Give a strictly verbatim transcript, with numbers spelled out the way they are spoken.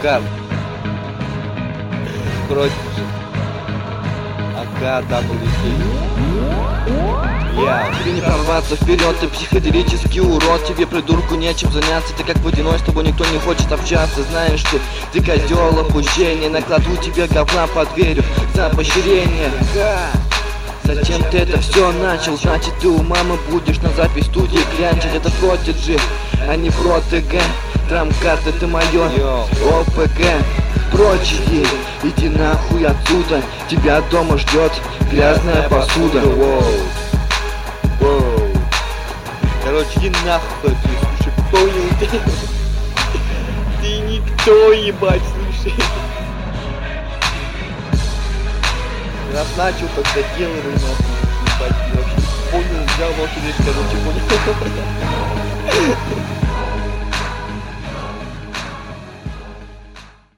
Ага. Короче. Ага, дабл ю кей. Я. Тебе не прорваться вперед, ты психоделический урод. Тебе, придурку, нечем заняться. Ты как водяной, с тобой никто не хочет общаться. Знаешь, что ты козел опущения. Накладу тебе говна под дверью за поощрение. Зачем ты это все начал? Значит, ты у мамы будешь на запись студии клянчить. Это коттеджи, а не про ТГ. Трамкарта, ты мое ОПГ. Прочь иди, иди нахуй отсюда. Тебя дома ждет грязная посуда. Воу. Воу. Короче, иди нахуй, ты, слушай, понял ты? Ты никто, ебать, слушай. Раз начал, тогда делай, нахуй, ебать, вообще понял, взял, вот и короче, понял.